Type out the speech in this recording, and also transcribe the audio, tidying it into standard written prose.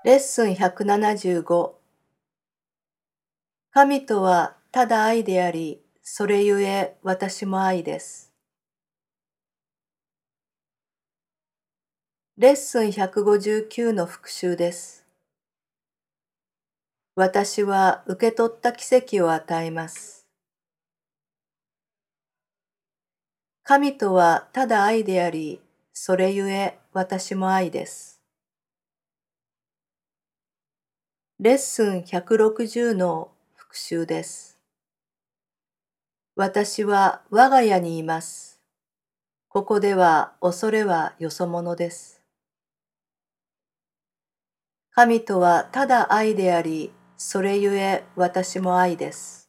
レッスン175。神とはただ愛であり、それゆえ私も愛です。レッスン159の復習です。私は受け取った奇跡を与えます。神とはただ愛であり、それゆえ私も愛です。レッスン160の復習です。私は我が家にいます。ここでは恐れはよそ者です。神とはただ愛であり、それゆえ私も愛です。